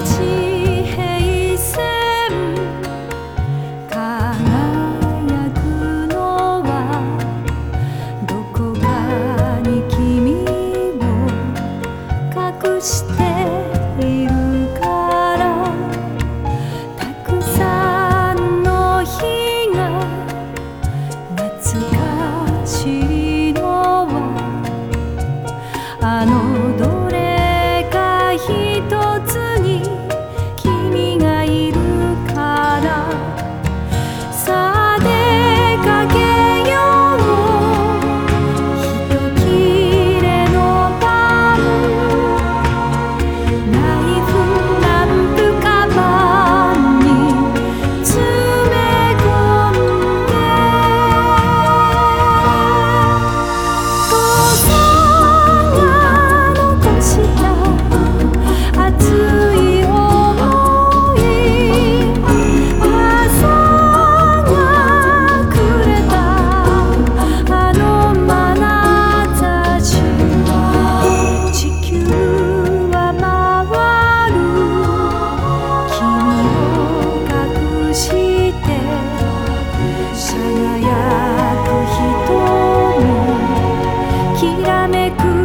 地平線輝くのはどこかに君を隠しているからたくさんの日が懐かしいのはあのどれか一つに君がいるからさあ出かけよう一切れの晩ナイフランプカバンに詰め込んで父さんが残した熱い想い朝がくれたあの眼差し地球は回る君を隠して輝く瞳きらめく